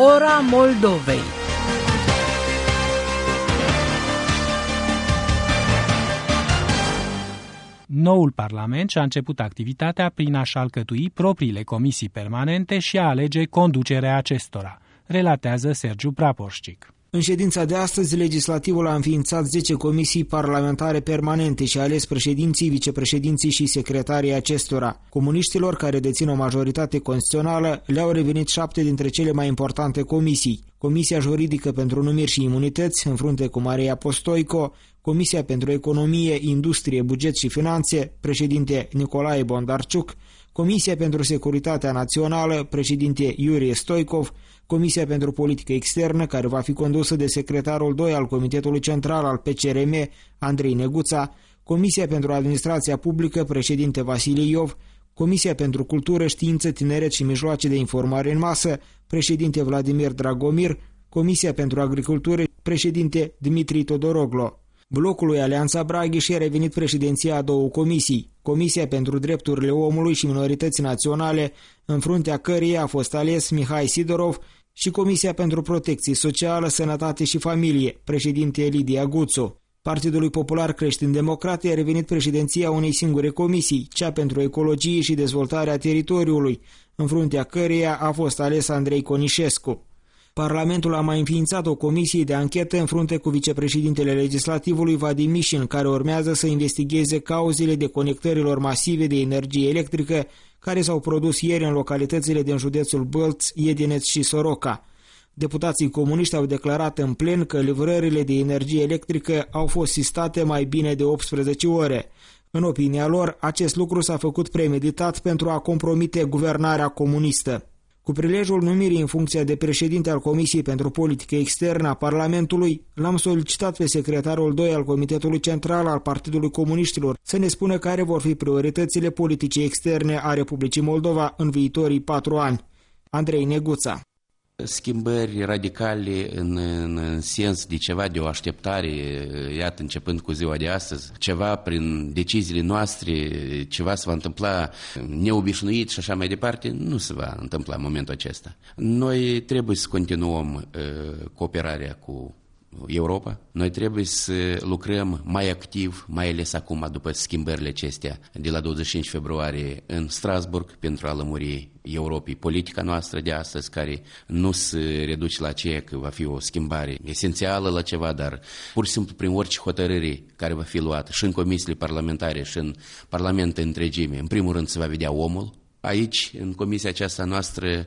Ora Moldovei. Noul Parlament și-a început activitatea prin a-și alcătui propriile comisii permanente și a alege conducerea acestora, relatează Sergiu Praporșcic. În ședința de astăzi, legislativul a înființat 10 comisii parlamentare permanente și a ales președinții, vicepreședinții și secretarii acestora. Comuniștilor, care dețin o majoritate constituțională, le-au revenit 7 dintre cele mai importante comisii. Comisia Juridică pentru Numiri și Imunități, în frunte cu Maria Postoico, Comisia pentru Economie, Industrie, Buget și Finanțe, președinte Nicolae Bondarciuc, Comisia pentru Securitatea Națională, președinte Iurie Stoicov, Comisia pentru Politică Externă, care va fi condusă de secretarul 2 al Comitetului Central al PCRM, Andrei Neguța, Comisia pentru Administrația Publică, președinte Vasile Iov, Comisia pentru Cultură, Știință, Tineret și Mijloace de Informare în Masă, președinte Vladimir Dragomir, Comisia pentru Agricultură, președinte Dmitri Todoroglo. Blocului Alianța Braghiș a revenit președinția a 2 comisii, Comisia pentru Drepturile Omului și Minorități Naționale, în fruntea căreia a fost ales Mihai Sidorov, și Comisia pentru Protecție Socială, Sănătate și Familie, președinte Lidia Guțu. Partidului Popular Creștin-Democrat a revenit președinția unei singure comisii, cea pentru Ecologie și Dezvoltarea Teritoriului, în fruntea căreia a fost ales Andrei Conișescu. Parlamentul a mai înființat o comisie de anchetă în frunte cu vicepreședintele legislativului Vadim Mișin, care urmează să investigheze cauzele deconectărilor masive de energie electrică care s-au produs ieri în localitățile din județul Bălț, Iedineț și Soroca. Deputații comuniști au declarat în plen că livrările de energie electrică au fost sistate mai bine de 18 ore. În opinia lor, acest lucru s-a făcut premeditat pentru a compromite guvernarea comunistă. Cu prilejul numirii în funcția de președinte al Comisiei pentru Politică Externă a Parlamentului, l-am solicitat pe secretarul 2 al Comitetului Central al Partidului Comuniștilor să ne spună care vor fi prioritățile politice externe a Republicii Moldova în viitorii 4 ani. Andrei Neguța. Schimbări radicale în sens de ceva de o așteptare, iată, începând cu ziua de astăzi, ceva prin deciziile noastre, ceva se va întâmpla neobișnuit și așa mai departe, nu se va întâmpla în momentul acesta. Noi trebuie să continuăm cooperarea cu Europa. Noi trebuie să lucrăm mai activ, mai ales acum după schimbările acestea de la 25 februarie în Strasburg, pentru a lămuri Europei politica noastră de astăzi, care nu se reduce la aceea că va fi o schimbare esențială la ceva, dar pur și simplu prin orice hotărâre care va fi luată și în comisiile parlamentare și în Parlament în întregime, în primul rând se va vedea omul. Aici, în comisia aceasta noastră,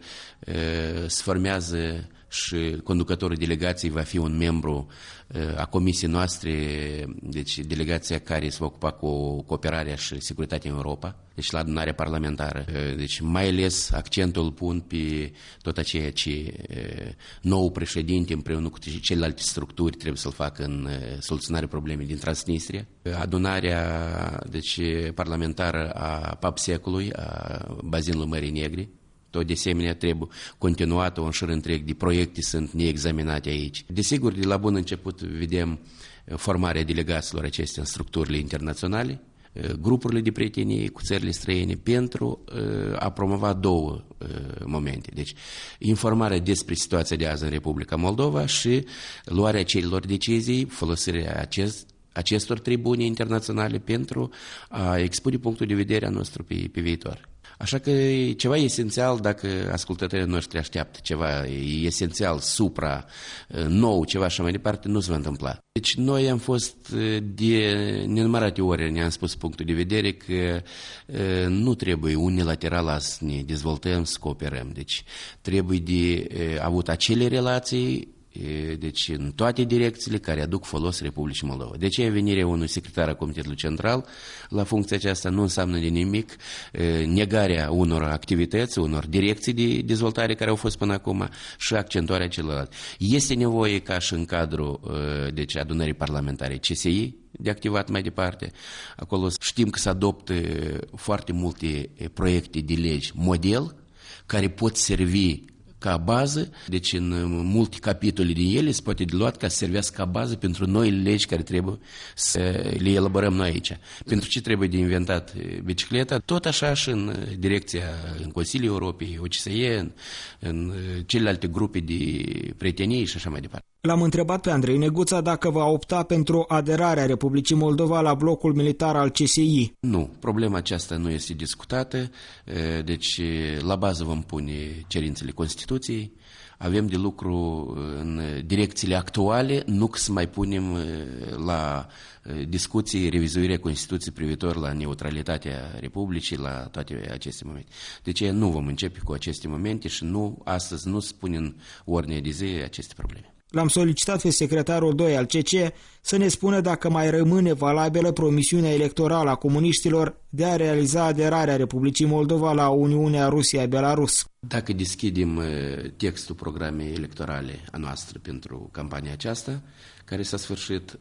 se formează și conducătorul delegației va fi un membru a comisiei noastre, deci delegația care se va ocupa cu cooperarea și securitatea în Europa, deci la adunarea parlamentară. Deci mai ales accentul pun pe tot aceea ce nou președinte împreună cu celelalte structuri trebuie să-l facă în soluționarea problemei din Transnistria. Adunarea deci parlamentară a PAPSEC-ului, a bazinului Mării Negre, tot de asemenea trebuie continuat, un șir întreg de proiecte sunt neexaminate aici. Desigur, de la bun început vedem formarea delegaților acestea în structurile internaționale, grupurile de prietenie cu țările străine pentru a promova 2 momente. Deci, informarea despre situația de azi în Republica Moldova și luarea celor decizii, folosirea acestor tribune internaționale pentru a expune punctul de vedere a nostru pe viitor. Așa că ceva esențial, dacă ascultătorii noștri așteaptă ceva esențial, supra, nou, ceva așa mai departe, nu se va întâmpla. Deci noi am fost de nenumărate ori, ne-am spus punctul de vedere că nu trebuie unilateral să ne dezvoltăm, să cooperăm. Deci trebuie de avut acele relații, deci în toate direcțiile care aduc folos Republicii Moldova. De aceea venirea unui secretar al Comitetului Central la funcția aceasta nu înseamnă de nimic negarea unor activități, unor direcții de dezvoltare care au fost până acum și accentuarea celorlalte. Este nevoie ca și în cadrul deci adunării parlamentare CSI de activat mai departe. Acolo știm că se adoptă foarte multe proiecte de legi model care pot servi ca bază, deci în multe capitole din ele se poate de luat ca să servească ca bază pentru noile legi care trebuie să le elaborăm noi aici. Pentru ce trebuie de inventat bicicleta, tot așa și în direcția, în Consiliul Europei, OCSE, în celelalte grupe de prietenie și așa mai departe. L-am întrebat pe Andrei Neguța dacă va opta pentru aderarea Republicii Moldova la blocul militar al CSI. Nu, problema aceasta nu este discutată, deci la bază vom pune cerințele Constituției, avem de lucru în direcțiile actuale, nu că să mai punem la discuții revizuirea Constituției privitor la neutralitatea Republicii, la toate aceste momente. Deci nu vom începe cu aceste momente și astăzi nu se pun în ordine de zi aceste probleme. L-am solicitat pe secretarul 2 al CC să ne spună dacă mai rămâne valabilă promisiunea electorală a comuniștilor de a realiza aderarea Republicii Moldova la Uniunea Rusia-Belarus. Dacă deschidem textul programei electorale a noastră pentru campania aceasta, care s-a sfârșit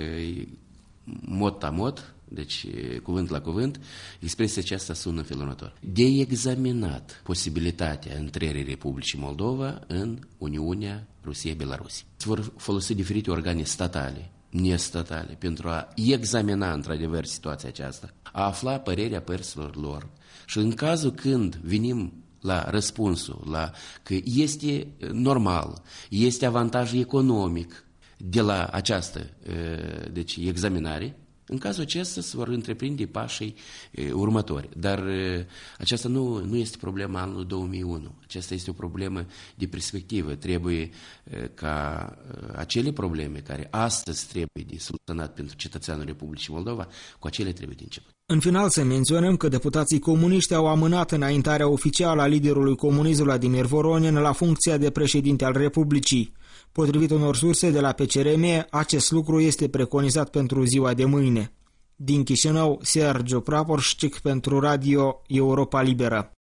mod-a-mod, deci cuvânt la cuvânt, expresia aceasta sună în felul următor. De examinat posibilitatea intrării Republicii Moldova în Uniunea Rusia-Belarus. Se vor folosi diferite organe statale, nestatale, pentru a examina într-adevăr situația aceasta, a afla părerea părților lor. Și în cazul când venim la răspunsul, la că este normal, este avantaj economic de la această deci, examinare, în cazul acesta se vor întreprinde pașii următori. Dar aceasta nu este problema anului 2001. Aceasta este o problemă de perspectivă. Trebuie ca acele probleme care astăzi trebuie de soluționat pentru cetățeanul Republicii Moldova, cu acele trebuie de început. În final să menționăm că deputații comuniști au amânat înaintarea oficială a liderului comunist Vladimir Voronin la funcția de președinte al Republicii. Potrivit unor surse de la PCRM, acest lucru este preconizat pentru ziua de mâine. Din Chișinău, Sergiu Praporșcic pentru Radio Europa Liberă.